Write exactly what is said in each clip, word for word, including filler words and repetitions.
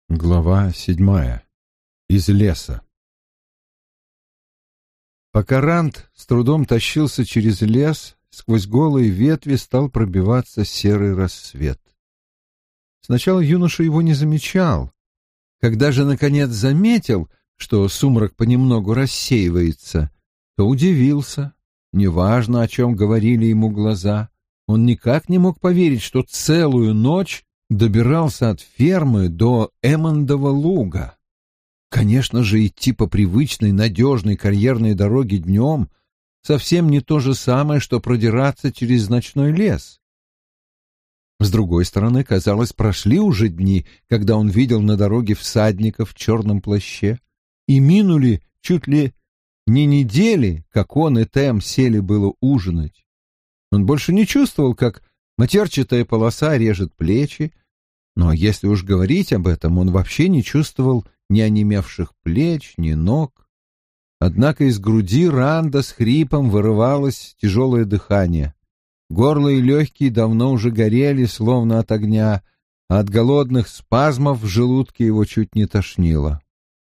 Глава седьмая. Из леса. Пока Ранд с трудом тащился через лес, сквозь голые ветви стал пробиваться серый рассвет. Сначала юноша его не замечал. Когда же, наконец, заметил, что сумрак понемногу рассеивается, то удивился. Неважно, о чем говорили ему глаза. Он никак не мог поверить, что целую ночь добирался от фермы до Эммондова луга. Конечно же, идти по привычной, надежной карьерной дороге днем совсем не то же самое, что продираться через ночной лес. С другой стороны, казалось, прошли уже дни, когда он видел на дороге всадников в черном плаще, и минули чуть ли не недели, как он и Тем сели было ужинать. Он больше не чувствовал, как матерчатая полоса режет плечи, но если уж говорить об этом, он вообще не чувствовал ни онемевших плеч, ни ног. Однако из груди Ранда с хрипом вырывалось тяжелое дыхание. Горло и легкие давно уже горели, словно от огня, а от голодных спазмов в желудке его чуть не тошнило.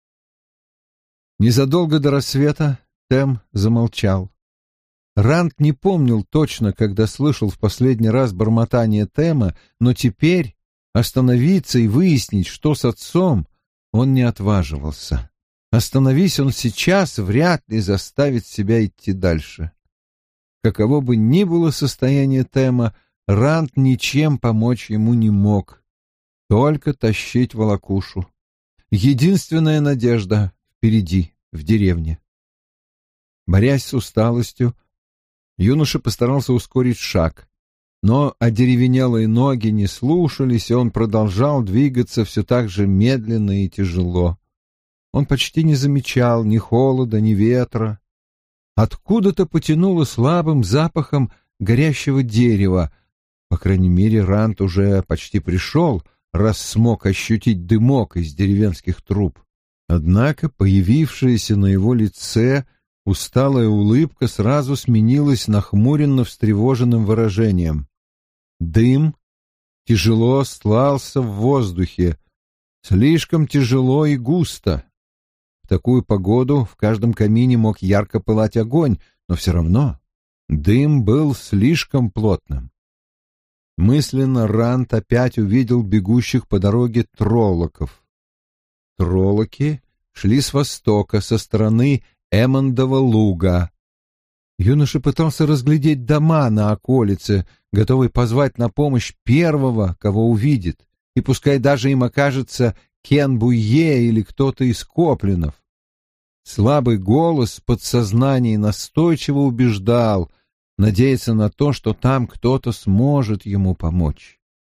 Незадолго до рассвета Тем замолчал. Ранд не помнил точно, когда слышал в последний раз бормотание Тема, но теперь остановиться и выяснить, что с отцом, он не отваживался. Остановись он сейчас, вряд ли заставит себя идти дальше. Каково бы ни было состояние Тема, Ранд ничем помочь ему не мог, только тащить волокушу. Единственная надежда впереди, в деревне. Борясь с усталостью, юноша постарался ускорить шаг, но одеревенелые ноги не слушались, и он продолжал двигаться все так же медленно и тяжело. Он почти не замечал ни холода, ни ветра. Откуда-то потянуло слабым запахом горящего дерева. По крайней мере, Ранд уже почти пришел, раз смог ощутить дымок из деревенских труб. Однако появившаяся на его лице усталая улыбка сразу сменилась нахмуренно встревоженным выражением. Дым тяжело стлался в воздухе, слишком тяжело и густо. В такую погоду в каждом камине мог ярко пылать огонь, но все равно дым был слишком плотным. Мысленно Ранд опять увидел бегущих по дороге троллоков. Троллоки шли с востока, со стороны Эммондова луга. Юноша пытался разглядеть дома на околице, готовый позвать на помощь первого, кого увидит, и пускай даже им окажется Кен Буйе или кто-то из Коплинов. Слабый голос в подсознании настойчиво убеждал, надеяться на то, что там кто-то сможет ему помочь.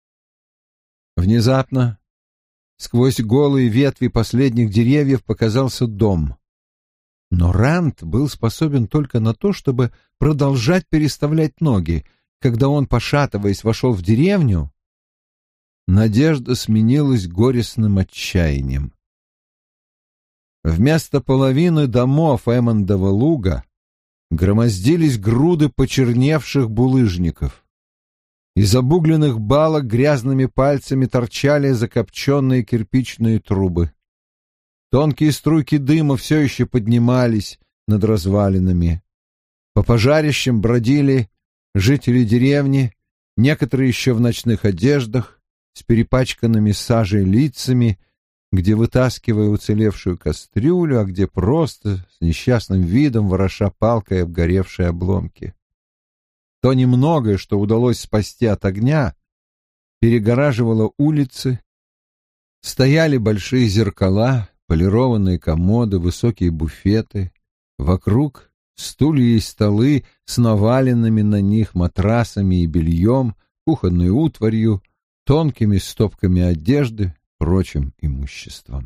Внезапно сквозь голые ветви последних деревьев показался дом. Но Ранд был способен только на то, чтобы продолжать переставлять ноги. Когда он, пошатываясь, вошел в деревню, надежда сменилась горестным отчаянием. Вместо половины домов Эммондова луга громоздились груды почерневших булыжников. Из обугленных балок грязными пальцами торчали закопченные кирпичные трубы. Тонкие струйки дыма все еще поднимались над развалинами. По пожарищам бродили жители деревни, некоторые еще в ночных одеждах, с перепачканными сажей лицами, где вытаскивая уцелевшую кастрюлю, а где просто с несчастным видом вороша палкой обгоревшие обломки. То немногое, что удалось спасти от огня, перегораживало улицы, стояли большие зеркала, полированные комоды, высокие буфеты, вокруг стулья и столы с наваленными на них матрасами и бельем, кухонной утварью, тонкими стопками одежды, прочим имуществом.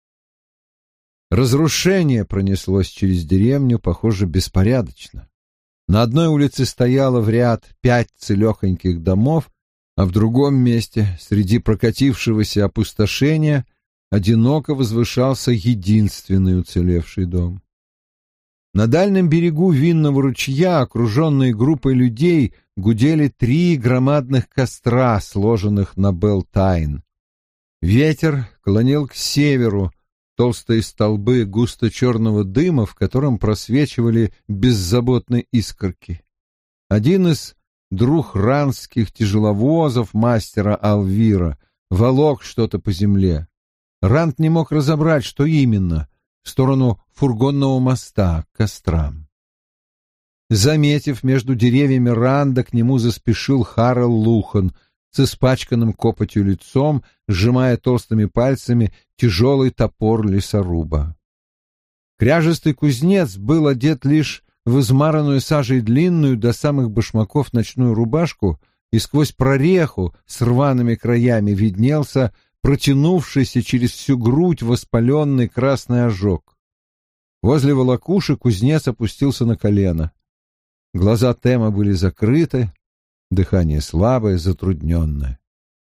Разрушение пронеслось через деревню, похоже, беспорядочно. На одной улице стояло в ряд пять целехоньких домов, а в другом месте, среди прокатившегося опустошения, одиноко возвышался единственный уцелевший дом. На дальнем берегу винного ручья, окруженные группой людей, гудели три громадных костра, сложенных на Белтайн. Ветер клонил к северу толстые столбы густо-черного дыма, в котором просвечивали беззаботные искорки. Один из друхранских тяжеловозов мастера Алвира волок что-то по земле. Ранд не мог разобрать, что именно, в сторону фургонного моста к кострам. Заметив между деревьями Ранда, к нему заспешил Харел Лухан с испачканным копотью лицом, сжимая толстыми пальцами тяжелый топор лесоруба. Кряжестый кузнец был одет лишь в измаранную сажей длинную до самых башмаков ночную рубашку, и сквозь прореху с рваными краями виднелся протянувшийся через всю грудь воспаленный красный ожог. Возле волокуши кузнец опустился на колено. Глаза Тема были закрыты, дыхание слабое, затрудненное.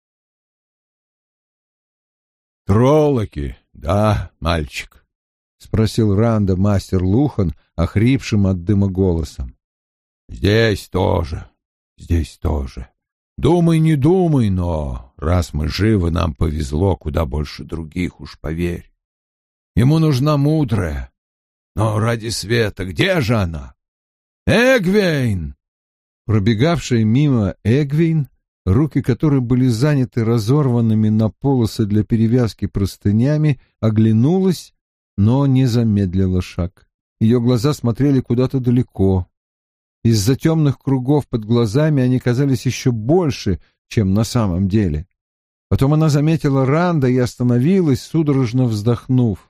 «Троллоки, да, мальчик?» — спросил Ранда мастер Лухан, охрипшим от дыма голосом. «Здесь тоже, здесь тоже. Думай, не думай, но раз мы живы, нам повезло куда больше других, уж поверь. Ему нужна мудрая. Но ради света, где же она? Эгвейн!» Пробегавшая мимо Эгвейн, руки которой были заняты разорванными на полосы для перевязки простынями, оглянулась, но не замедлила шаг. Ее глаза смотрели куда-то далеко. Из-за темных кругов под глазами они казались еще больше, чем на самом деле. Потом она заметила Ранда и остановилась, судорожно вздохнув.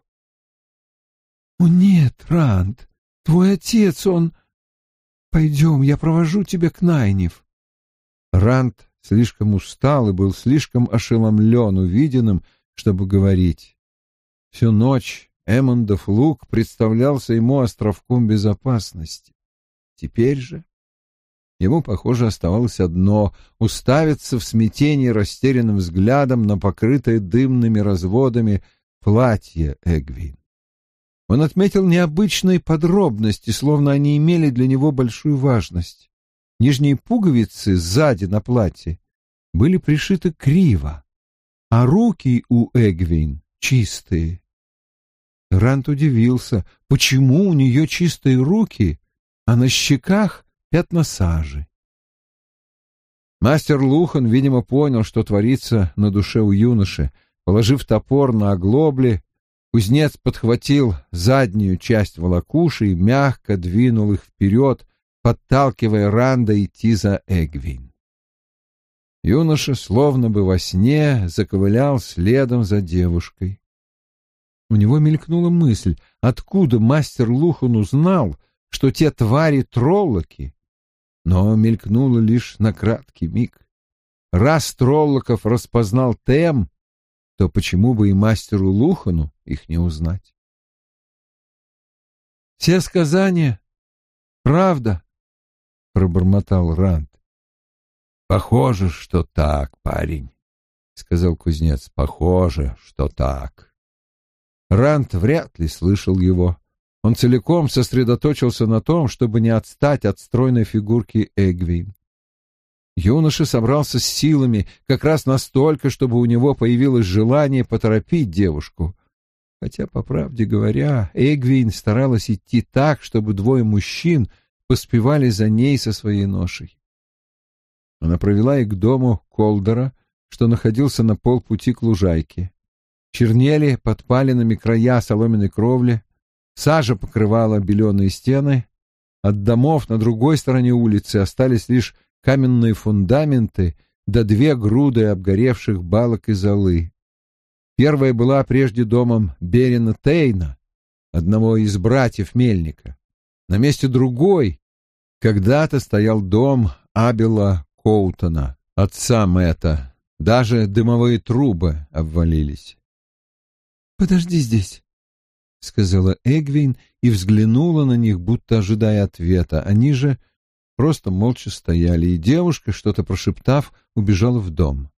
— О нет, Ранд, твой отец, он... Пойдем, я провожу тебя к Найниф. Ранд слишком устал и был слишком ошеломлен увиденным, чтобы говорить. Всю ночь Эммондов луг представлялся ему островком безопасности. Теперь же ему, похоже, оставалось одно — уставиться в смятении растерянным взглядом на покрытое дымными разводами платье Эгвейн. Он отметил необычные подробности, словно они имели для него большую важность. Нижние пуговицы сзади на платье были пришиты криво, а руки у Эгвейн чистые. Ранд удивился, почему у нее чистые руки, а на щеках пятна сажи. Мастер Лухан, видимо, понял, что творится на душе у юноши. Положив топор на оглобли, кузнец подхватил заднюю часть волокуши и мягко двинул их вперед, подталкивая Ранда идти за Эгвейн. Юноша, словно бы во сне, заковылял следом за девушкой. У него мелькнула мысль, откуда мастер Лухан узнал, что те твари троллоки, но мелькнуло лишь на краткий миг. Раз троллоков распознал Тем, то почему бы и мастеру Лухану их не узнать? — Все сказания — правда, — пробормотал Ранд. — Похоже, что так, парень, — сказал кузнец. — Похоже, что так. Ранд вряд ли слышал его. Он целиком сосредоточился на том, чтобы не отстать от стройной фигурки Эгвейн. Юноша собрался с силами как раз настолько, чтобы у него появилось желание поторопить девушку. Хотя, по правде говоря, Эгвейн старалась идти так, чтобы двое мужчин поспевали за ней со своей ношей. Она провела их к дому Колдера, что находился на полпути к лужайке. Чернели подпаленными края соломенной кровли, сажа покрывала беленые стены. От домов на другой стороне улицы остались лишь каменные фундаменты да две груды обгоревших балок и золы. Первая была прежде домом Берена Тейна, одного из братьев Мельника. На месте другой когда-то стоял дом Абела Коутона, отца Мэтта. Даже дымовые трубы обвалились. «Подожди здесь», — сказала Эгвейн и взглянула на них, будто ожидая ответа. Они же просто молча стояли, и девушка, что-то прошептав, убежала в дом.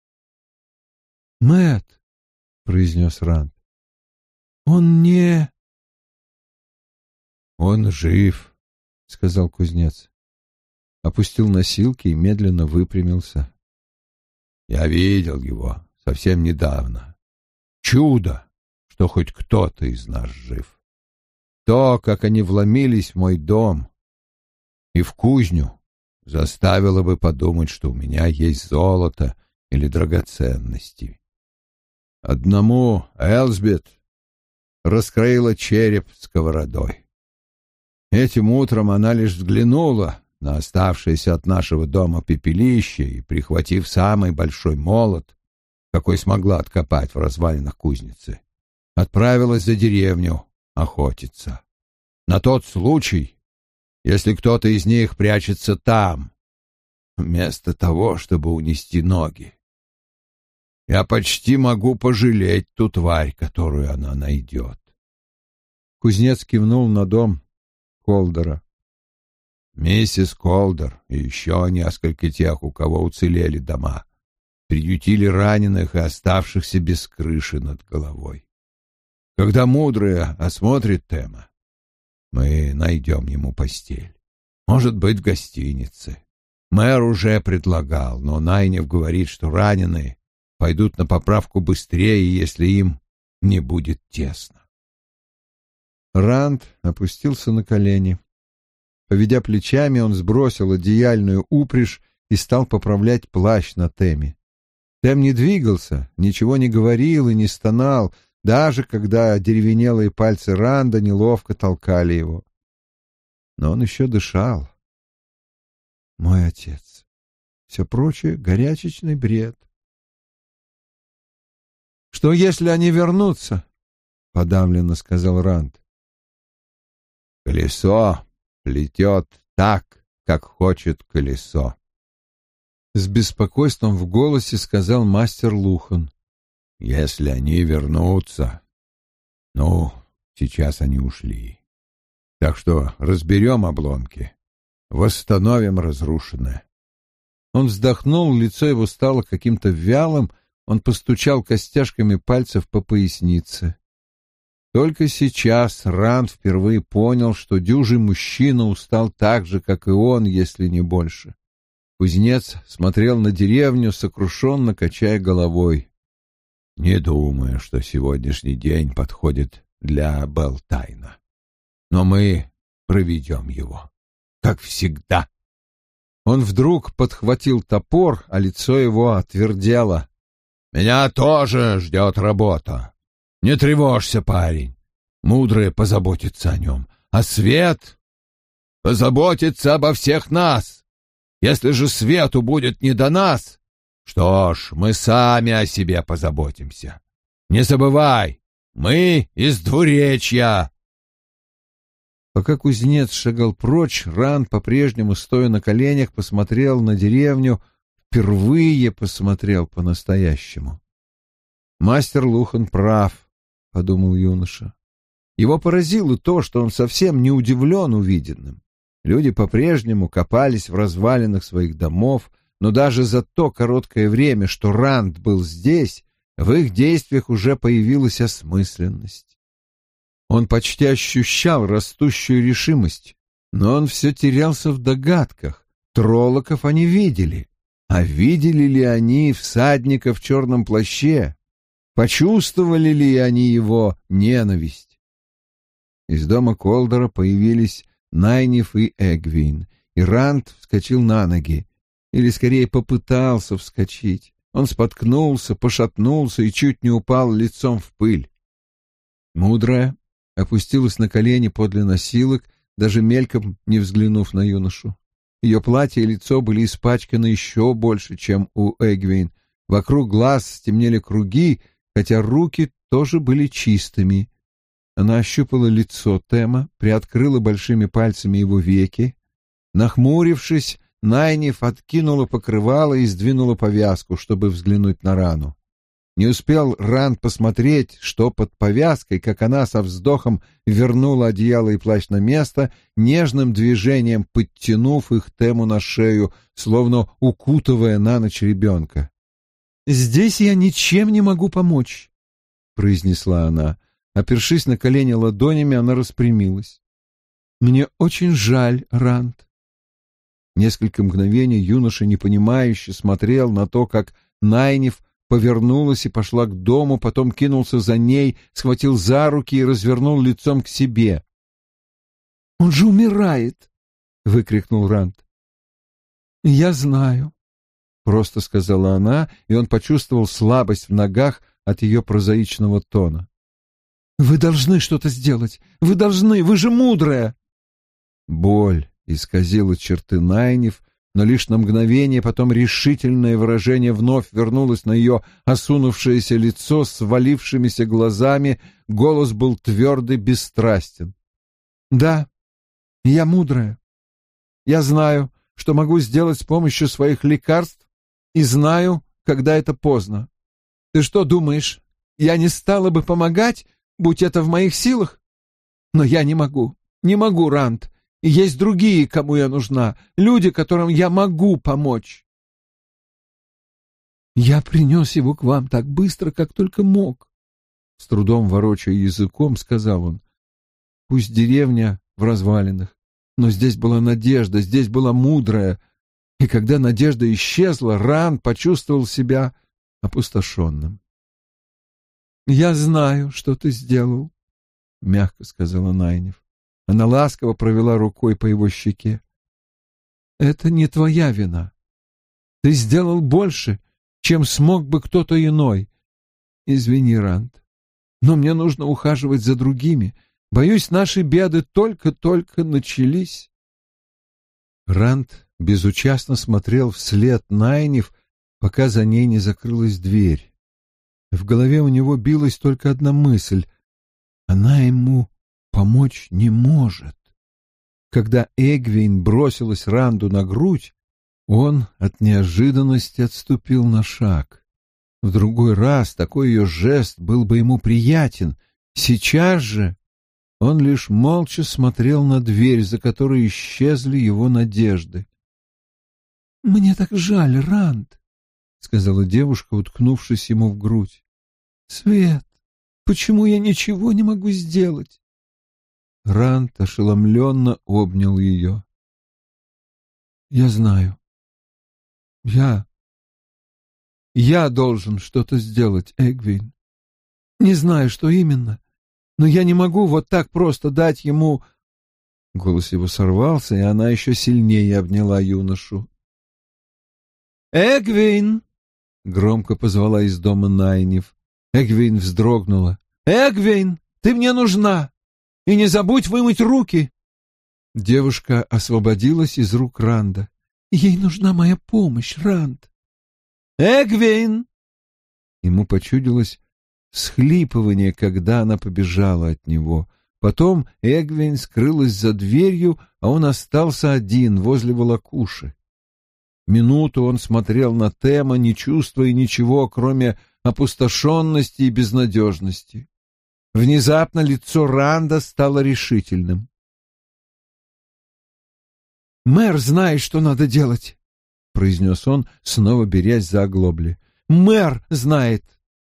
«Мэтт», — произнес Ранд, — «он не...» «Он жив», — сказал кузнец. Опустил носилки и медленно выпрямился. «Я видел его совсем недавно. Чудо, что хоть кто-то из нас жив. То, как они вломились в мой дом и в кузню, заставило бы подумать, что у меня есть золото или драгоценности. Одному Элсбет раскроила череп сковородой. Этим утром она лишь взглянула на оставшееся от нашего дома пепелище и, прихватив самый большой молот, какой смогла откопать в развалинах кузницы, отправилась за деревню охотиться. На тот случай, если кто-то из них прячется там, вместо того, чтобы унести ноги. Я почти могу пожалеть ту тварь, которую она найдет. Кузнец кивнул на дом Колдера. Миссис Колдер и еще несколько тех, у кого уцелели дома, приютили раненых и оставшихся без крыши над головой. Когда мудрая осмотрит Тема, мы найдем ему постель. Может быть, в гостинице. Мэр уже предлагал, но Найнев говорит, что раненые пойдут на поправку быстрее, если им не будет тесно. Ранд опустился на колени. Поведя плечами, он сбросил одеяльную упряжь и стал поправлять плащ на Теме. Тем не двигался, ничего не говорил и не стонал, даже когда деревенелые пальцы Ранда неловко толкали его. Но он еще дышал. Мой отец. Все прочее — горячечный бред. «Что, если они вернутся?» — подавленно сказал Ранд. «Колесо плетет так, как хочет колесо», — с беспокойством в голосе сказал мастер Лухан. «Если они вернутся... Ну, сейчас они ушли. Так что разберем обломки, восстановим разрушенное». Он вздохнул, лицо его стало каким-то вялым, он постучал костяшками пальцев по пояснице. Только сейчас Ранд впервые понял, что дюжий мужчина устал так же, как и он, если не больше. Кузнец смотрел на деревню, сокрушенно качая головой. «Не думаю, что сегодняшний день подходит для Белтайна. Но мы проведем его, как всегда». Он вдруг подхватил топор, а лицо его отвердело. «Меня тоже ждет работа. Не тревожься, парень. Мудрые позаботятся о нем, а Свет позаботится обо всех нас. Если же Свету будет не до нас, что ж, мы сами о себе позаботимся. Не забывай, мы из двуречья». Пока кузнец шагал прочь, Ранд, по-прежнему стоя на коленях, посмотрел на деревню, впервые посмотрел по-настоящему. «Мастер Лухан прав», — подумал юноша. Его поразило то, что он совсем не удивлен увиденным. Люди по-прежнему копались в развалинах своих домов, но даже за то короткое время, что Ранд был здесь, в их действиях уже появилась осмысленность. Он почти ощущал растущую решимость, но он все терялся в догадках. Троллоков они видели, а видели ли они всадника в черном плаще? Почувствовали ли они его ненависть? Из дома Колдера появились Найниф и Эгвин, и Ранд вскочил на ноги, или скорее попытался вскочить. Он споткнулся, пошатнулся и чуть не упал лицом в пыль. Мудрая опустилась на колени подле носилок, даже мельком не взглянув на юношу. Ее платье и лицо были испачканы еще больше, чем у Эгвин. Вокруг глаз стемнели круги, хотя руки тоже были чистыми. Она ощупала лицо Тема, приоткрыла большими пальцами его веки. Нахмурившись, Найниф откинула покрывало и сдвинула повязку, чтобы взглянуть на рану. Не успел Ранд посмотреть, что под повязкой, как она со вздохом вернула одеяло и плащ на место, нежным движением подтянув их Тему на шею, словно укутывая на ночь ребенка. «Здесь я ничем не могу помочь», — произнесла она. Опершись на колени ладонями, она распрямилась. «Мне очень жаль, Ранд». Несколько мгновений юноша непонимающе смотрел на то, как Найниф повернулась и пошла к дому, потом кинулся за ней, схватил за руки и развернул лицом к себе. «Он же умирает!» — выкрикнул Ранд. «Я знаю», — просто сказала она, и он почувствовал слабость в ногах от ее прозаичного тона. «Вы должны что-то сделать! Вы должны! Вы же мудрая!» Боль исказила черты Найниф, но лишь на мгновение, потом решительное выражение вновь вернулось на ее осунувшееся лицо с свалившимися глазами, голос был твердый, бесстрастен. «Да, я мудрая. Я знаю, что могу сделать с помощью своих лекарств, и знаю, когда это поздно. Ты что думаешь, я не стала бы помогать, будь это в моих силах? Но я не могу, не могу, Ранд. И есть другие, кому я нужна, люди, которым я могу помочь. Я принес его к вам так быстро, как только мог. С трудом ворочая языком, сказал он. Пусть деревня в развалинах, но здесь была надежда, здесь была мудрая. И когда надежда исчезла, Ранд почувствовал себя опустошенным. «Я знаю, что ты сделал», — мягко сказала Найниф. Она ласково провела рукой по его щеке. «Это не твоя вина. Ты сделал больше, чем смог бы кто-то иной. Извини, Ранд, но мне нужно ухаживать за другими. Боюсь, наши беды только-только начались». Ранд безучастно смотрел вслед Найниф, пока за ней не закрылась дверь. В голове у него билась только одна мысль. Она ему помочь не может. Когда Эгвейн бросилась Ранду на грудь, он от неожиданности отступил на шаг. В другой раз такой ее жест был бы ему приятен. Сейчас же он лишь молча смотрел на дверь, за которой исчезли его надежды. — Мне так жаль, Ранд, — сказала девушка, уткнувшись ему в грудь. — Свет, почему я ничего не могу сделать? Ранд ошеломленно обнял ее. — Я знаю. Я... Я должен что-то сделать, Эгвейн. Не знаю, что именно, но я не могу вот так просто дать ему... Голос его сорвался, и она еще сильнее обняла юношу. «Эгвейн!» — громко позвала из дома Найниф. Эгвейн вздрогнула. «Эгвейн, ты мне нужна! И не забудь вымыть руки!» Девушка освободилась из рук Ранда. «Ей нужна моя помощь, Ранд!» «Эгвейн!» Ему почудилось всхлипывание, когда она побежала от него. Потом Эгвейн скрылась за дверью, а он остался один возле волокуши. Минуту он смотрел на Тема, не чувствуя ничего, кроме опустошенности и безнадежности. Внезапно лицо Ранда стало решительным. «Мэр знает, что надо делать», — произнес он, снова берясь за оглобли. «Мэр знает».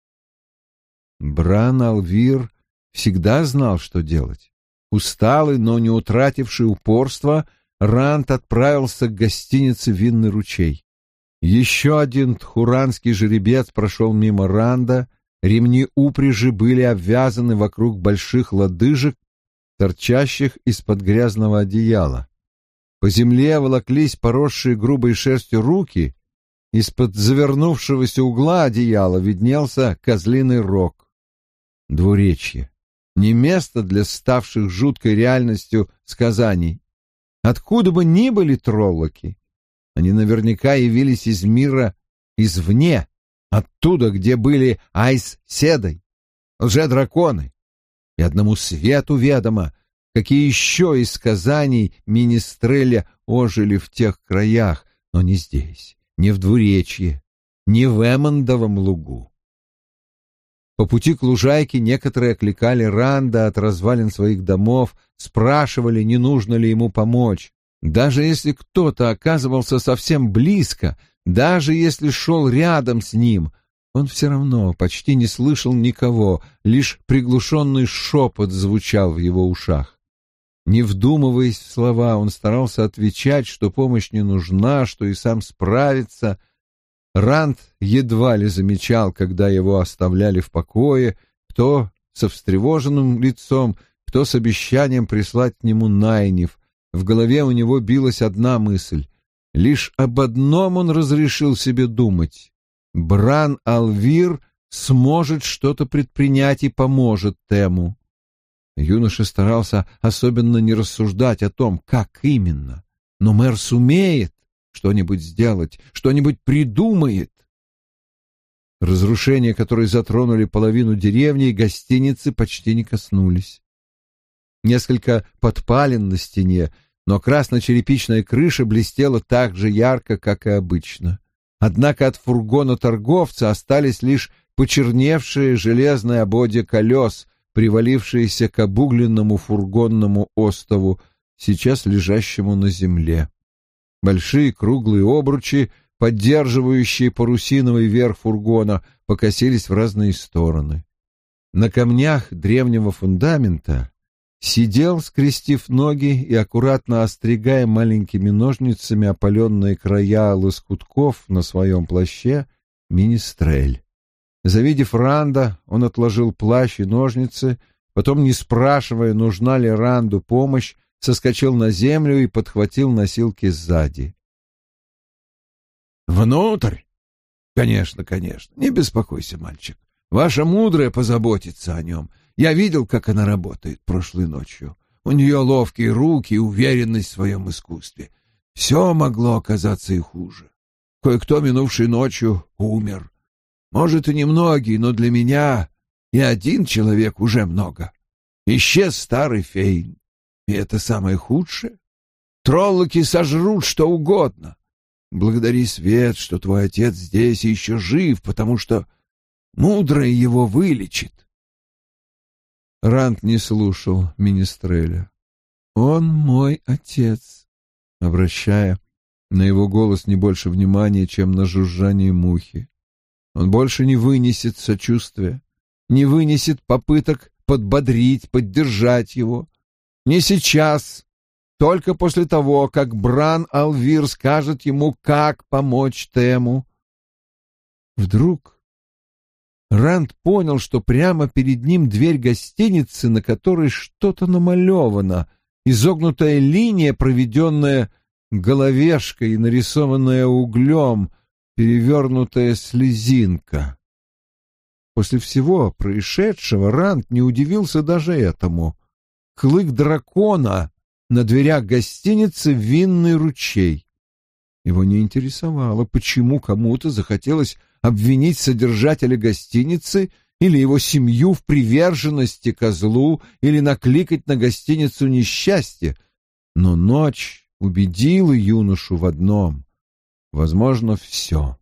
Бран Алвир всегда знал, что делать. Усталый, но не утративший упорства, Ранд отправился к гостинице «Винный ручей». Еще один тхуранский жеребец прошел мимо Ранда, ремни упряжи были обвязаны вокруг больших лодыжек, торчащих из-под грязного одеяла. По земле волоклись поросшие грубой шерстью руки, из-под завернувшегося угла одеяла виднелся козлиный рог. Двуречье. Не место для ставших жуткой реальностью сказаний. Откуда бы ни были троллоки, они наверняка явились из мира извне, оттуда, где были Айс-Седой, лже-драконы. И одному свету ведомо, какие еще из сказаний Министреля ожили в тех краях, но не здесь, не в Двуречье, не в Эммондовом лугу. По пути к лужайке некоторые окликали Ранда от развалин своих домов, спрашивали, не нужно ли ему помочь. Даже если кто-то оказывался совсем близко, даже если шел рядом с ним, он все равно почти не слышал никого, лишь приглушенный шепот звучал в его ушах. Не вдумываясь в слова, он старался отвечать, что помощь не нужна, что и сам справится. Ранд едва ли замечал, когда его оставляли в покое, кто со встревоженным лицом, кто с обещанием прислать к нему Найниф. В голове у него билась одна мысль. Лишь об одном он разрешил себе думать. Бран-Алвир сможет что-то предпринять и поможет Тему. Юноша старался особенно не рассуждать о том, как именно. Но мэр сумеет что-нибудь сделать, что-нибудь придумает. Разрушения, которые затронули половину деревни, и гостиницы почти не коснулись. Несколько подпалин на стене, но красно-черепичная крыша блестела так же ярко, как и обычно. Однако от фургона торговца остались лишь почерневшие железные ободья колес, привалившиеся к обугленному фургонному остову, сейчас лежащему на земле. Большие круглые обручи, поддерживающие парусиновый верх фургона, покосились в разные стороны. На камнях древнего фундамента сидел, скрестив ноги и аккуратно остригая маленькими ножницами опаленные края лоскутков на своем плаще, министрель. Завидев Ранда, он отложил плащ и ножницы, потом, не спрашивая, нужна ли Ранду помощь, соскочил на землю и подхватил носилки сзади. «Внутрь? Конечно, конечно. Не беспокойся, мальчик. Ваша мудрая позаботится о нем. Я видел, как она работает прошлой ночью. У нее ловкие руки и уверенность в своем искусстве. Все могло оказаться и хуже. Кое-кто минувшей ночью умер. Может, и немногие, но для меня и один человек уже много. Исчез старый Фейн. И это самое худшее. Троллоки сожрут что угодно. Благодари свет, что твой отец здесь и еще жив, потому что мудрое его вылечит. Ранд не слушал министреля. «Он мой отец», обращая на его голос не больше внимания, чем на жужжание мухи. Он больше не вынесет сочувствия, не вынесет попыток подбодрить, поддержать его. Не сейчас, только после того, как Бран-Алвир скажет ему, как помочь Тему. Вдруг Ранд понял, что прямо перед ним дверь гостиницы, на которой что-то намалевано, изогнутая линия, проведенная головешкой и нарисованная углем, перевернутая слезинка. После всего происшедшего Ранд не удивился даже этому. Клык дракона на дверях гостиницы «Винный ручей». Его не интересовало, почему кому-то захотелось обвинить содержателя гостиницы или его семью в приверженности козлу или накликать на гостиницу несчастье. Но ночь убедила юношу в одном. Возможно, все.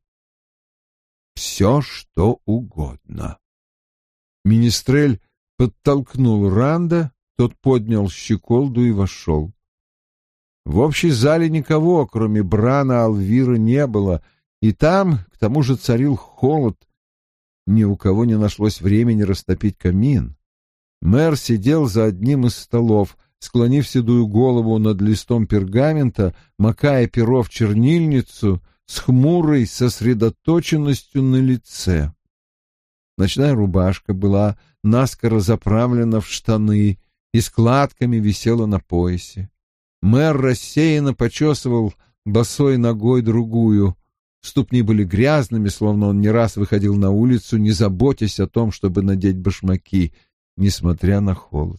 Все, что угодно. Министрель подтолкнул Ранда, тот поднял щеколду и вошел. В общей зале никого, кроме Брана-Алвира, не было, и там, к тому же, царил холод. Ни у кого не нашлось времени растопить камин. Мэр сидел за одним из столов, склонив седую голову над листом пергамента, макая перо в чернильницу с хмурой сосредоточенностью на лице. Ночная рубашка была наскоро заправлена в штаны и складками висела на поясе. Мэр рассеянно почесывал босой ногой другую. Ступни были грязными, словно он не раз выходил на улицу, не заботясь о том, чтобы надеть башмаки, несмотря на холод.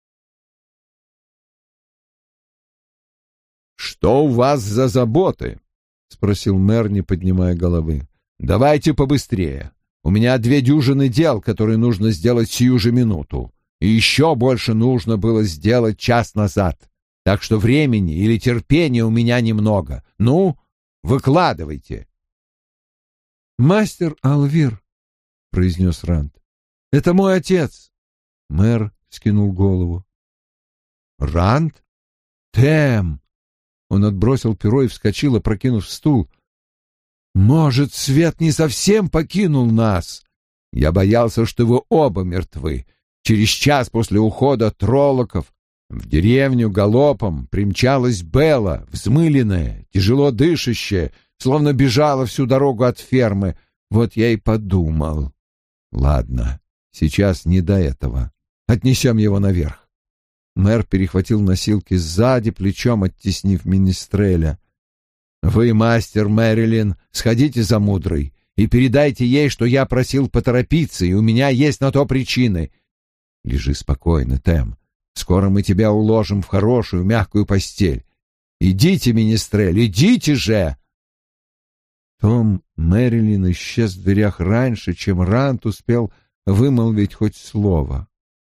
«Что у вас за заботы?» — спросил мэр, не поднимая головы. «Давайте побыстрее. У меня две дюжины дел, которые нужно сделать сию же минуту. И еще больше нужно было сделать час назад. Так что времени или терпения у меня немного. Ну, выкладывайте». «Мастер Алвир», — произнес Ранд, — «это мой отец». Мэр скинул голову. «Ранд? Тем!» Он отбросил перо и вскочил, опрокинув стул. «Может, свет не совсем покинул нас? Я боялся, что вы оба мертвы. Через час после ухода троллоков в деревню галопом примчалась Белла, взмыленная, тяжело дышащая, словно бежала всю дорогу от фермы. Вот я и подумал. Ладно, сейчас не до этого. Отнесем его наверх. Мэр перехватил носилки сзади, плечом оттеснив Министреля. Вы, мастер Мэрилин, сходите за мудрой и передайте ей, что я просил поторопиться, и у меня есть на то причины. Лежи спокойно, Тем. Скоро мы тебя уложим в хорошую, мягкую постель. Идите, Министрель, идите же!» Том Мэрилин исчез в дверях раньше, чем Рант успел вымолвить хоть слово.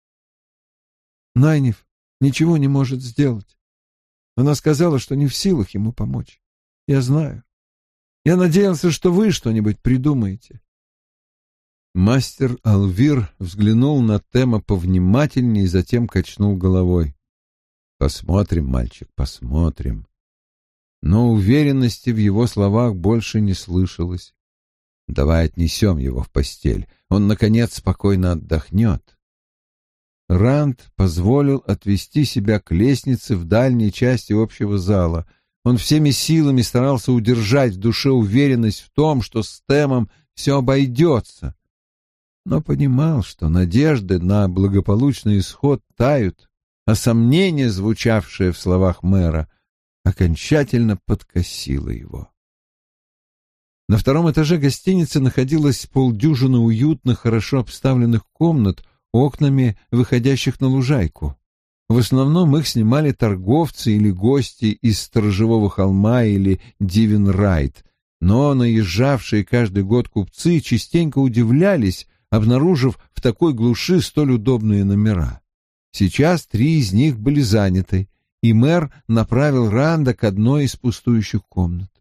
Найниф ничего не может сделать. Она сказала, что не в силах ему помочь. Я знаю. Я надеялся, что вы что-нибудь придумаете. Мастер Алвир взглянул на Тема повнимательнее и затем качнул головой. «Посмотрим, мальчик, посмотрим». Но уверенности в его словах больше не слышалось. «Давай отнесем его в постель. Он, наконец, спокойно отдохнет». Ранд позволил отвести себя к лестнице в дальней части общего зала. Он всеми силами старался удержать в душе уверенность в том, что с Темом все обойдется, но понимал, что надежды на благополучный исход тают, а сомнение, звучавшее в словах мэра, окончательно подкосило его. На втором этаже гостиницы находилось полдюжины уютных, хорошо обставленных комнат, окнами, выходящих на лужайку. В основном их снимали торговцы или гости из Сторожевого холма или Дивенрайт, но наезжавшие каждый год купцы частенько удивлялись, обнаружив в такой глуши столь удобные номера. Сейчас три из них были заняты, и мэр направил Ранда к одной из пустующих комнат.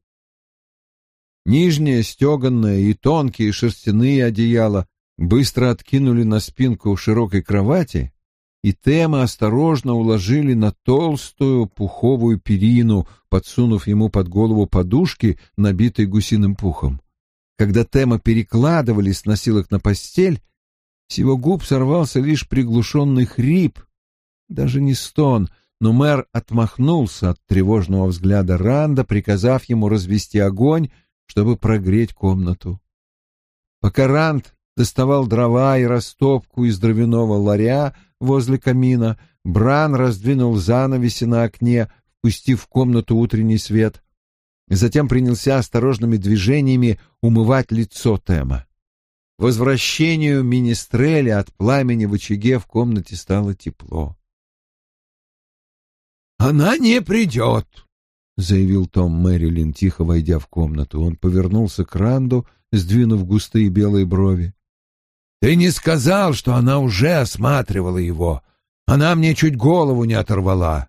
Нижнее стеганое и тонкие шерстяные одеяла быстро откинули на спинку широкой кровати, и Тема осторожно уложили на толстую пуховую перину, подсунув ему под голову подушки, набитые гусиным пухом. Когда Тема перекладывали с носилок на постель, с его губ сорвался лишь приглушенный хрип, даже не стон, но мэр отмахнулся от тревожного взгляда Ранда, приказав ему развести огонь, чтобы прогреть комнату. Пока Ранд доставал дрова и растопку из дровяного ларя возле камина, Бран раздвинул занавеси на окне, впустив в комнату утренний свет. Затем принялся осторожными движениями умывать лицо Тема. Возвращению Министреля от пламени в очаге в комнате стало тепло. «Она не придет», — заявил Том Мэрилин, тихо войдя в комнату. Он повернулся к Ранду, сдвинув густые белые брови. «Ты не сказал, что она уже осматривала его. Она мне чуть голову не оторвала».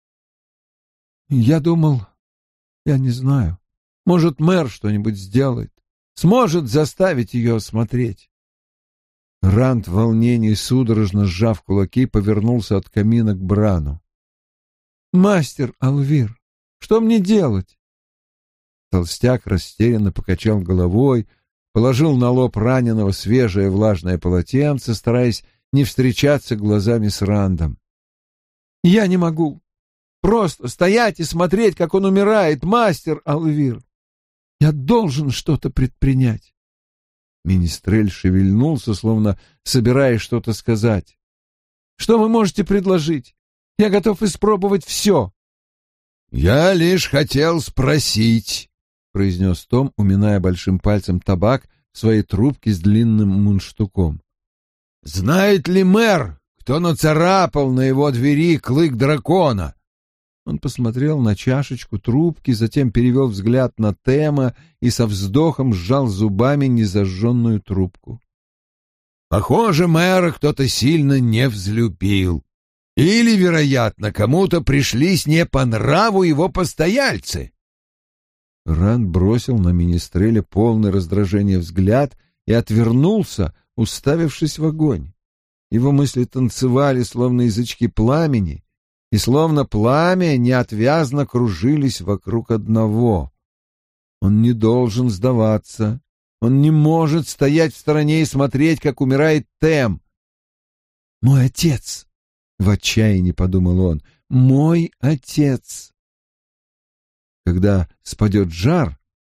«Я думал, я не знаю. Может, мэр что-нибудь сделает, сможет заставить ее осмотреть». Ранд в волнении, судорожно сжав кулаки, повернулся от камина к Брану. «Мастер Алвир, что мне делать?» Толстяк растерянно покачал головой, положил на лоб раненого свежее влажное полотенце, стараясь не встречаться глазами с Рандом. «Я не могу. Просто стоять и смотреть, как он умирает, мастер Алвир. Я должен что-то предпринять». Министрель шевельнулся, словно собираясь что-то сказать. «Что вы можете предложить? Я готов испробовать все». «Я лишь хотел спросить», — произнес Том, уминая большим пальцем табак в своей трубке с длинным мундштуком. «Знает ли мэр, кто нацарапал на его двери клык дракона?» Он посмотрел на чашечку трубки, затем перевел взгляд на Тема и со вздохом сжал зубами незажженную трубку. «Похоже, мэра кто-то сильно не взлюбил. Или, вероятно, кому-то пришлись не по нраву его постояльцы». Ранд бросил на Министреля полный раздражения взгляд и отвернулся, уставившись в огонь. Его мысли танцевали, словно язычки пламени, и словно пламя неотвязно кружились вокруг одного. Он не должен сдаваться. Он не может стоять в стороне и смотреть, как умирает Тем. «Мой отец!» — в отчаянии подумал он. «Мой отец!» Когда спадет жар,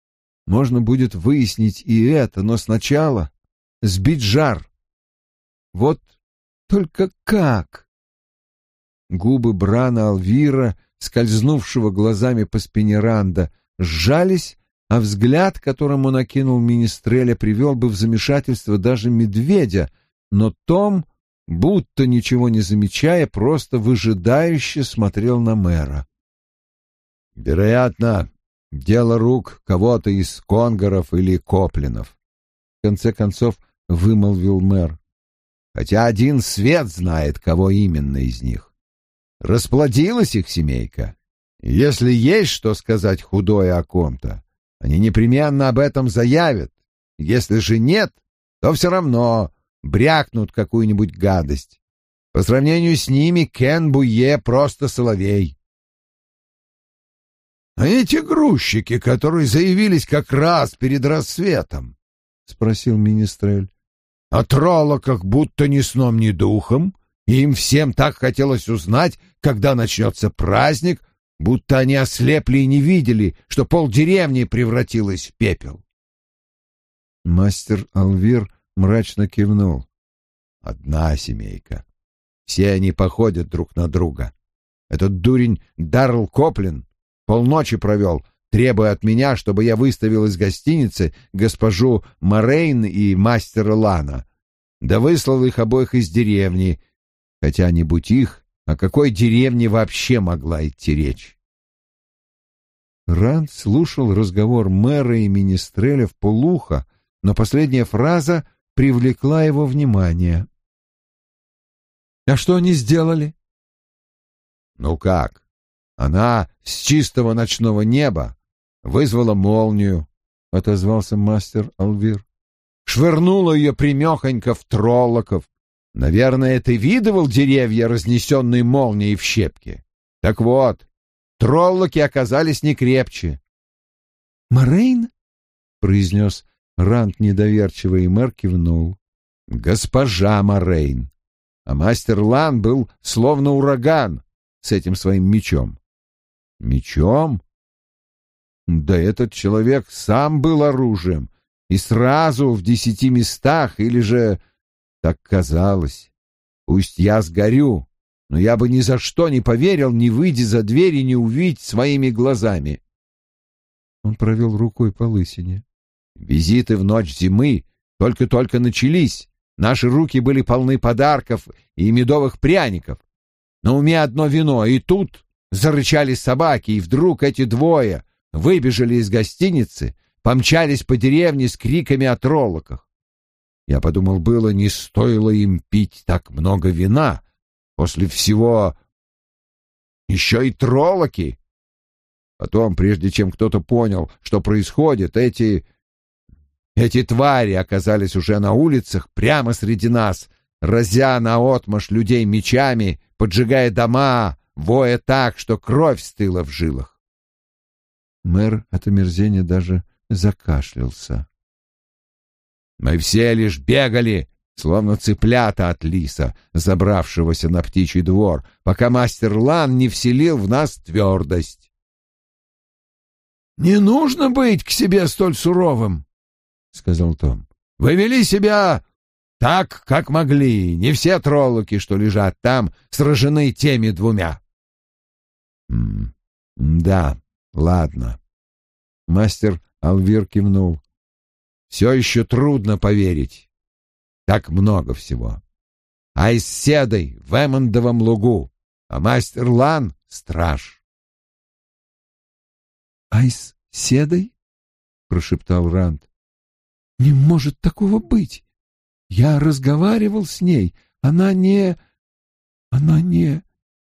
можно будет выяснить и это, но сначала сбить жар. Вот только как? Губы Брана Алвира, скользнувшего глазами по спине Ранда, сжались, а взгляд, которым он окинул Министреля, привел бы в замешательство даже медведя, но Том, будто ничего не замечая, просто выжидающе смотрел на мэра. «Вероятно, дело рук кого-то из конгоров или коплинов», — в конце концов вымолвил мэр. «Хотя один свет знает, кого именно из них. Расплодилась их семейка. Если есть что сказать худое о ком-то, они непременно об этом заявят. Если же нет, то все равно брякнут какую-нибудь гадость. По сравнению с ними Кен Буе просто соловей». «А эти грузчики, которые заявились как раз перед рассветом?» — спросил Министрель. «О троллоках будто ни сном, ни духом, и им всем так хотелось узнать, когда начнется праздник, будто они ослепли и не видели, что полдеревни превратилось в пепел». Мастер Алвир мрачно кивнул. «Одна семейка. Все они походят друг на друга. Этот дурень Даррелл Коплин полночи провел, требуя от меня, чтобы я выставил из гостиницы госпожу Морейн и мастера Лана, да выслал их обоих из деревни, хотя не будь их, о какой деревне вообще могла идти речь?» Ранд слушал разговор мэра и Министреля вполуха, но последняя фраза привлекла его внимание. «А что они сделали?» «Ну как? Она с чистого ночного неба вызвала молнию», — отозвался мастер Алвир. «Швырнула ее примехонько в троллоков. Наверное, ты видывал деревья, разнесенные молнией в щепки? Так вот, троллоки оказались не крепче». «Морейн?» — произнес Ранд недоверчиво, и мэр кивнул. «Госпожа Морейн. А мастер Лан был словно ураган с этим своим мечом». «Мечом? Да этот человек сам был оружием, и сразу в десяти местах, или же так казалось. Пусть я сгорю, но я бы ни за что не поверил, не выйдя за дверь и не увидеть своими глазами». Он провел рукой по лысине. «Визиты в ночь зимы только-только начались. Наши руки были полны подарков и медовых пряников. На уме одно вино, и тут зарычали собаки, и вдруг эти двое выбежали из гостиницы, помчались по деревне с криками о троллоках. Я подумал, было, не стоило им пить так много вина. После всего еще и троллоки. Потом, прежде чем кто-то понял, что происходит, эти... эти твари оказались уже на улицах, прямо среди нас, разя наотмашь людей мечами, поджигая дома, воя так, что кровь стыла в жилах». Мэр от омерзения даже закашлялся. «Мы все лишь бегали, словно цыплята от лиса, забравшегося на птичий двор, пока мастер Лан не вселил в нас твердость». «Не нужно быть к себе столь суровым», — сказал Том. «Вы вели себя так, как могли. Не все троллоки, что лежат там, сражены теми двумя». М «Да, ладно». Мастер Алвир кивнул. «Все еще трудно поверить. Так много всего. Айс Седой в Эммондовом лугу, а мастер Лан — страж». «Айс Седой?» — прошептал Ранд. «Не может такого быть. Я разговаривал с ней. Она не... Она не...»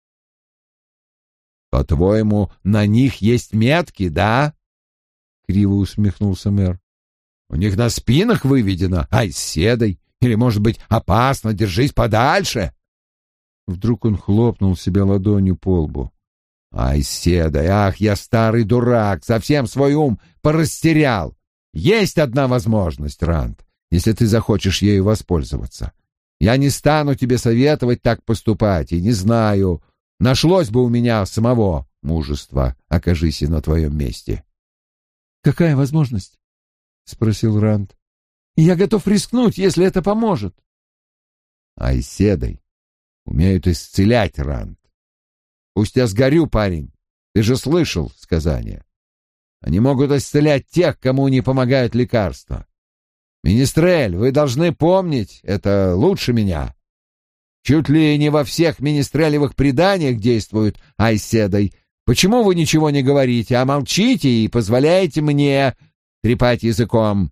«По-твоему, на них есть метки, да?» — криво усмехнулся мэр. «У них на спинах выведено «Ай, с седой!» Или, может быть, «Опасно, держись подальше!» Вдруг он хлопнул себя ладонью по лбу. «Ай, с седой! Ах, я старый дурак! Совсем свой ум порастерял! Есть одна возможность, Ранд, если ты захочешь ею воспользоваться. Я не стану тебе советовать так поступать, и не знаю, нашлось бы у меня самого мужества, окажись и на твоем месте». «Какая возможность?» спросил Ранд. «Я готов рискнуть, если это поможет». Айседой умеют исцелять, Ранд. Пусть я сгорю, парень. Ты же слышал сказание. Они могут исцелять тех, кому не помогают лекарства. Министрель, вы должны помнить это лучше меня. Чуть ли не во всех министрелевых преданиях действуют айседой. Почему вы ничего не говорите, а молчите и позволяете мне трепать языком?»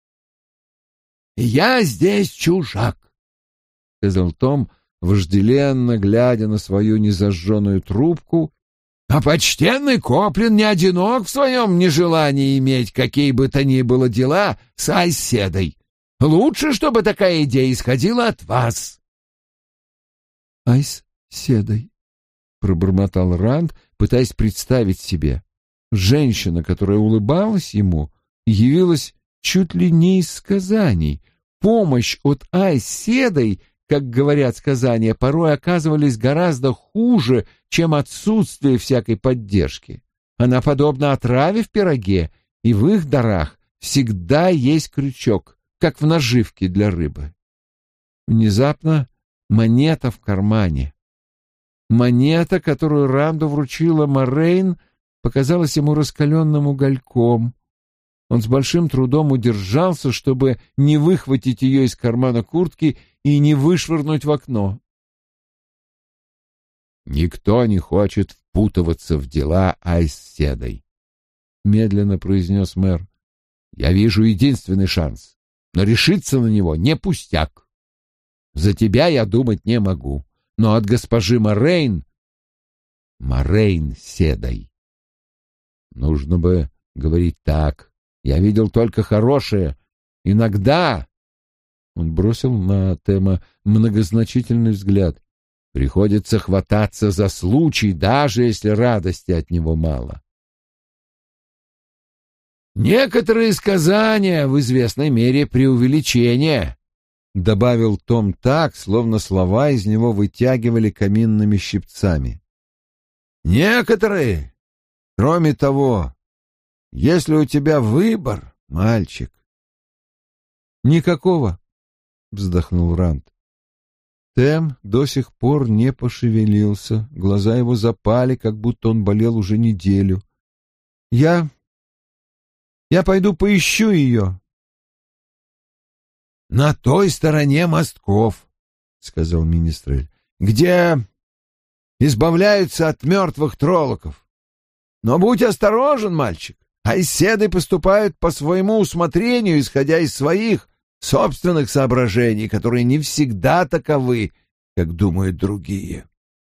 «Я здесь чужак», — сказал Том, вожделенно глядя на свою незажженную трубку. «А почтенный Коплин не одинок в своем нежелании иметь какие бы то ни было дела с айседой. Лучше, чтобы такая идея исходила от вас». «Айседой», — пробормотал Ранд, пытаясь представить себе. Женщина, которая улыбалась ему, явилась чуть ли не из сказаний. Помощь от айседой, как говорят сказания, порой оказывались гораздо хуже, чем отсутствие всякой поддержки. Она подобна отраве в пироге, и в их дарах всегда есть крючок, как в наживке для рыбы. Внезапно монета в кармане. Монета, которую Ранду вручила Морейн, показалась ему раскаленным угольком. Он с большим трудом удержался, чтобы не выхватить ее из кармана куртки и не вышвырнуть в окно. «Никто не хочет впутываться в дела айседой», — медленно произнес мэр. «Я вижу единственный шанс, но решиться на него не пустяк. За тебя я думать не могу, но от госпожи Морейн... Морейн седой. Нужно бы говорить так. Я видел только хорошее. Иногда...» Он бросил на Тема многозначительный взгляд. «Приходится хвататься за случай, даже если радости от него мало». «Некоторые сказания в известной мере преувеличения», — добавил Том так, словно слова из него вытягивали каминными щипцами. «Некоторые. Кроме того, если у тебя выбор, мальчик...» «Никакого», — вздохнул Ранд. Тем до сих пор не пошевелился, глаза его запали, как будто он болел уже неделю. «Я... я пойду поищу ее». «На той стороне мостков», — сказал Министрель, — «где избавляются от мертвых троллоков. Но будь осторожен, мальчик, айседы поступают по своему усмотрению, исходя из своих собственных соображений, которые не всегда таковы, как думают другие».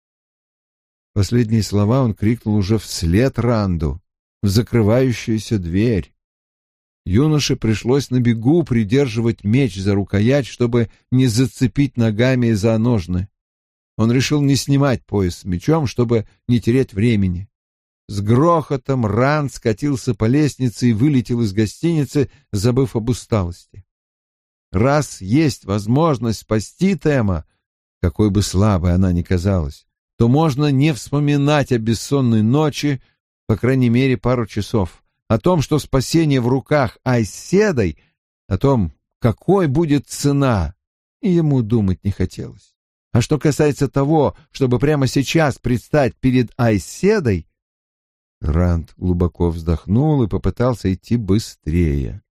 Последние слова он крикнул уже вслед Ранду, в закрывающуюся дверь. Юноше пришлось на бегу придерживать меч за рукоять, чтобы не зацепить ногами за ножны. Он решил не снимать пояс с мечом, чтобы не терять времени. С грохотом Ранд скатился по лестнице и вылетел из гостиницы, забыв об усталости. Раз есть возможность спасти Тема, какой бы слабой она ни казалась, то можно не вспоминать о бессонной ночи, по крайней мере, пару часов, о том, что спасение в руках айседой, о том, какой будет цена, и ему думать не хотелось. А что касается того, чтобы прямо сейчас предстать перед айседой, Ранд глубоко вздохнул и попытался идти быстрее.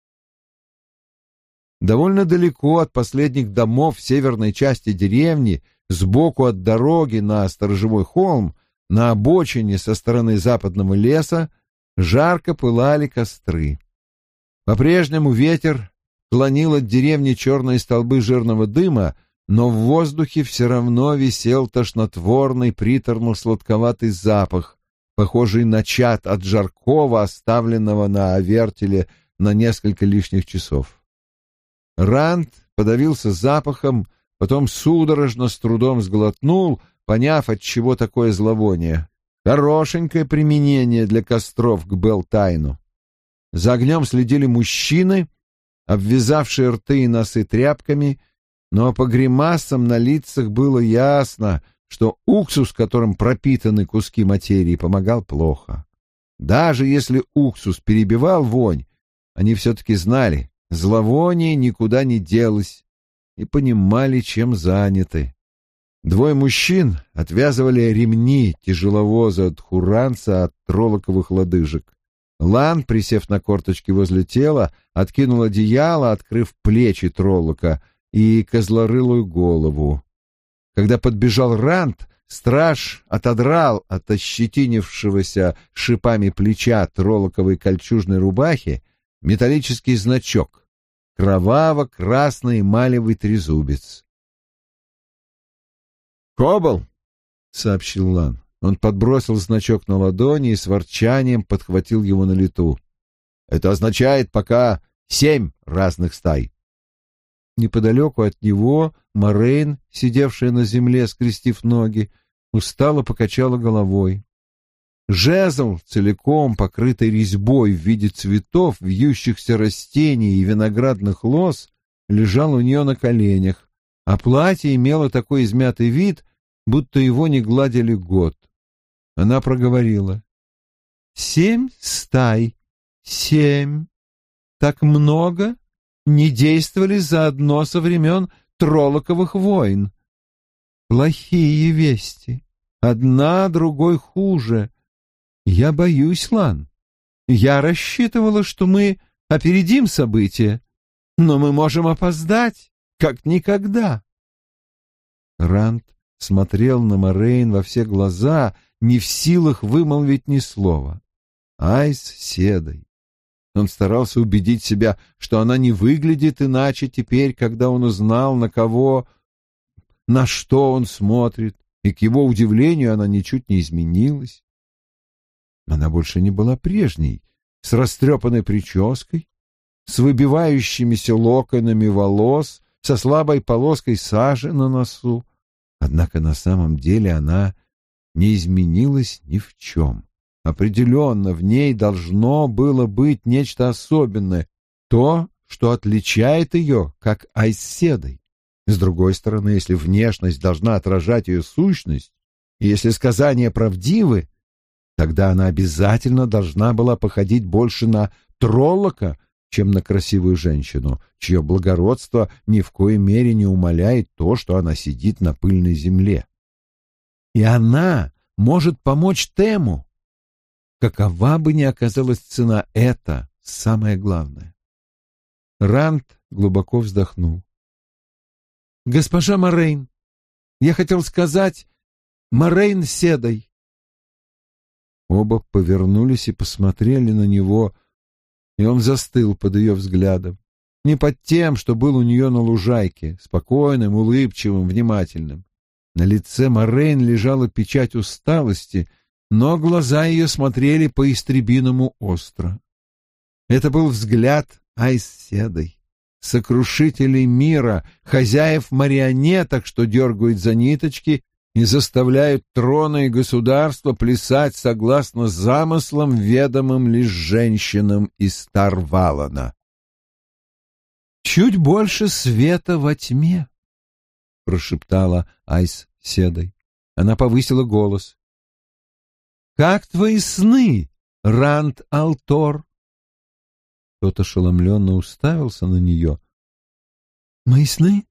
Довольно далеко от последних домов в северной части деревни, сбоку от дороги на сторожевой холм, на обочине со стороны западного леса, жарко пылали костры. По-прежнему ветер клонил от деревни черные столбы жирного дыма, но в воздухе все равно висел тошнотворный приторно-сладковатый запах, похожий на чад от жаркого, оставленного на вертеле на несколько лишних часов. Ранд подавился запахом, потом судорожно с трудом сглотнул, поняв, от чего такое зловоние. Хорошенькое применение для костров к Белтайну. За огнем следили мужчины, обвязавшие рты и носы тряпками, но по гримасам на лицах было ясно, что уксус, которым пропитаны куски материи, помогал плохо. Даже если уксус перебивал вонь, они все-таки знали, зловоние никуда не делось и понимали, чем заняты. Двое мужчин отвязывали ремни тяжеловоза от хуранца от троллоковых лодыжек. Лан, присев на корточки возле тела, откинул одеяло, открыв плечи троллока и козлорылую голову. Когда подбежал Ранд, страж отодрал от ощетинившегося шипами плеча троллоковой кольчужной рубахи металлический значок — кроваво-красный эмалевый трезубец. «Кобл!» — сообщил Лан. Он подбросил значок на ладони и с ворчанием подхватил его на лету. «Это означает пока семь разных стай». Неподалеку от него Морейн, сидевшая на земле, скрестив ноги, устало покачала головой. Жезл, целиком покрытый резьбой в виде цветов, вьющихся растений и виноградных лоз, лежал у нее на коленях, а платье имело такой измятый вид, будто его не гладили год. Она проговорила: «Семь стай, семь. Так много не действовали заодно со времен Троллоковых войн. Плохие вести. Одна другой хуже. Я боюсь, Лан. Я рассчитывала, что мы опередим события, но мы можем опоздать, как никогда». Ранд смотрел на Морейн во все глаза, не в силах вымолвить ни слова. Айс Седой. Он старался убедить себя, что она не выглядит иначе теперь, когда он узнал, на кого, на что он смотрит, и, к его удивлению, она ничуть не изменилась. Она больше не была прежней, с растрепанной прической, с выбивающимися локонами волос, со слабой полоской сажи на носу. Однако на самом деле она не изменилась ни в чем. Определенно, в ней должно было быть нечто особенное, то, что отличает ее, как Айседой. С другой стороны, если внешность должна отражать ее сущность, и если сказания правдивы, тогда она обязательно должна была походить больше на троллока, чем на красивую женщину, чье благородство ни в коей мере не умаляет то, что она сидит на пыльной земле. И она может помочь Тему. Какова бы ни оказалась цена, это самое главное. Ранд глубоко вздохнул. «Госпожа Морейн, я хотел сказать Морейн Седой». Оба повернулись и посмотрели на него, и он застыл под ее взглядом. Не под тем, что был у нее на лужайке, спокойным, улыбчивым, внимательным. На лице Морейн лежала печать усталости, но глаза ее смотрели по-истребиному остро. Это был взгляд Айс Седой, сокрушителей мира, хозяев марионеток, что дергают за ниточки и заставляют троны и государства плясать согласно замыслам, ведомым лишь женщинам из Тарвалана. «Чуть больше света во тьме», — прошептала Айс Седой. Она повысила голос. «Как твои сны, Ранд Алтор?» Тот ошеломленно уставился на нее. «Мои сны?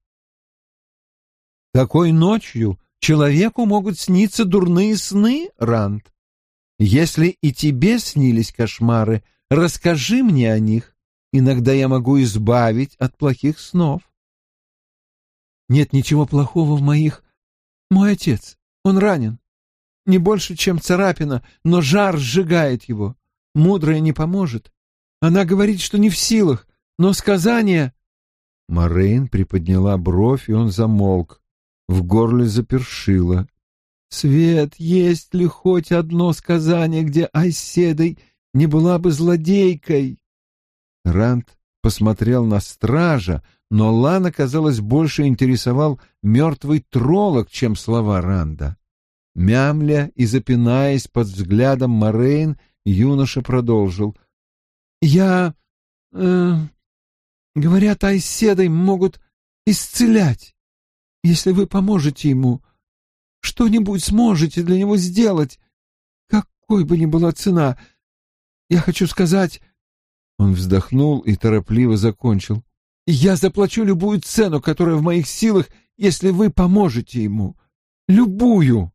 Такой ночью человеку могут сниться дурные сны, Ранд. Если и тебе снились кошмары, расскажи мне о них. Иногда я могу избавить от плохих снов». «Нет ничего плохого в моих... Мой отец, он ранен. Не больше, чем царапина, но жар сжигает его. Мудрая не поможет. Она говорит, что не в силах, но сказание...» Морейн приподняла бровь, и он замолк. В горле запершило. «Свет, есть ли хоть одно сказание, где Айседой не была бы злодейкой?» Ранд посмотрел на стража, но Лана, казалось, больше интересовал мертвый троллок, чем слова Ранда. Мямля и запинаясь под взглядом Морейн, юноша продолжил. «Я... Э, говорят, Айседой могут исцелять. Если вы поможете ему, что-нибудь сможете для него сделать, какой бы ни была цена. Я хочу сказать, Он вздохнул и торопливо закончил. «Я заплачу любую цену, которая в моих силах, если вы поможете ему. Любую!»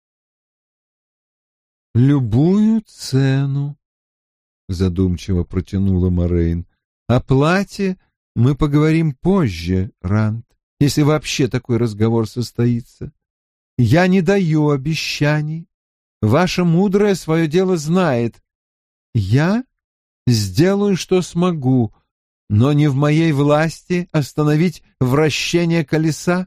«Любую цену», — задумчиво протянула Морейн. «О плате мы поговорим позже, Ранд, если вообще такой разговор состоится. Я не даю обещаний. Ваша мудрая свое дело знает. Я сделаю, что смогу, но не в моей власти остановить вращение колеса».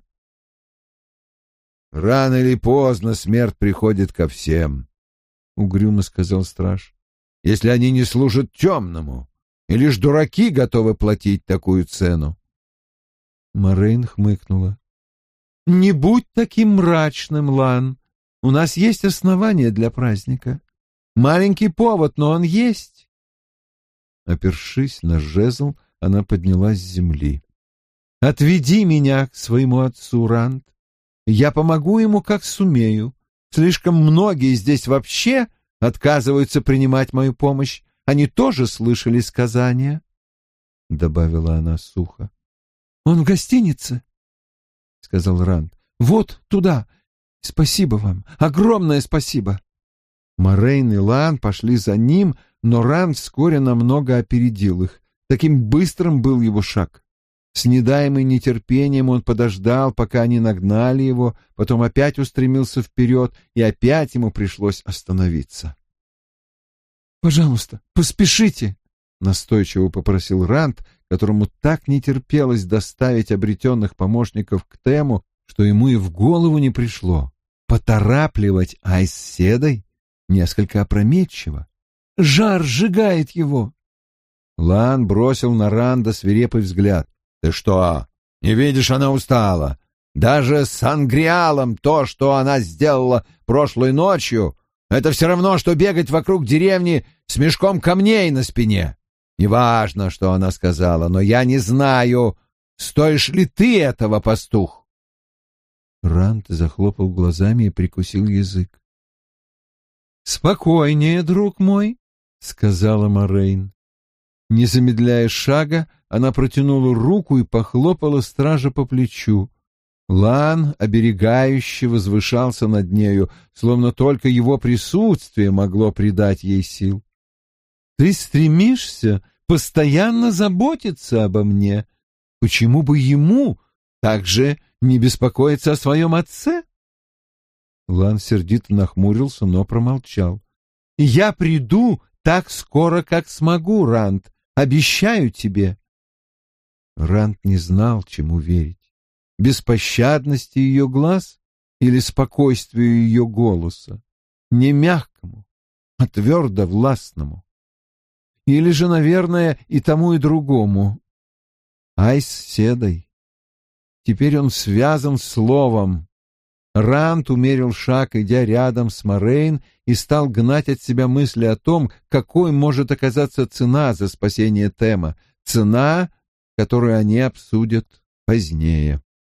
«Рано или поздно смерть приходит ко всем», — угрюмо сказал страж, — «если они не служат темному, и лишь дураки готовы платить такую цену». Морейн хмыкнула. «Не будь таким мрачным, Лан. У нас есть основания для праздника. Маленький повод, но он есть». Опершись на жезл, она поднялась с земли. «Отведи меня к своему отцу, Ранд. Я помогу ему, как сумею. Слишком многие здесь вообще отказываются принимать мою помощь. Они тоже слышали сказания», — добавила она сухо. «Он в гостинице», — сказал Ранд. «Вот туда. Спасибо вам. Огромное спасибо». Морейн и Лан пошли за ним, но Ранд вскоре намного опередил их. Таким быстрым был его шаг. С недаемым нетерпением он подождал, пока они нагнали его, потом опять устремился вперед, и опять ему пришлось остановиться. «Пожалуйста, поспешите», — настойчиво попросил Ранд, которому так не терпелось доставить обретенных помощников к Тему, что ему и в голову не пришло. Поторапливать Айс с Седой несколько опрометчиво. Жар сжигает его. Лан бросил на Ранда свирепый взгляд. «Ты что, не видишь, она устала? Даже с Ангриалом то, что она сделала прошлой ночью, это все равно, что бегать вокруг деревни с мешком камней на спине. Неважно, что она сказала, но я не знаю, стоишь ли ты этого, пастух». Ранд захлопал глазами и прикусил язык. «Спокойнее, друг мой», — сказала Морейн. Не замедляя шага, она протянула руку и похлопала стража по плечу. Лан оберегающе возвышался над нею, словно только его присутствие могло придать ей сил. «Ты стремишься постоянно заботиться обо мне. Почему бы ему также не беспокоиться о своем отце?» Лан сердито нахмурился, но промолчал. «Я приду так скоро, как смогу, Ранд. Обещаю тебе». Ранд не знал, чему верить. Беспощадности ее глаз или спокойствию ее голоса, не мягкому, а твердо властному. Или же, наверное, и тому, и другому. Айс с Седой. Теперь он связан словом. Ранд умерил шаг, идя рядом с Морейн, и стал гнать от себя мысли о том, какой может оказаться цена за спасение Тема, цена, которую они обсудят позднее.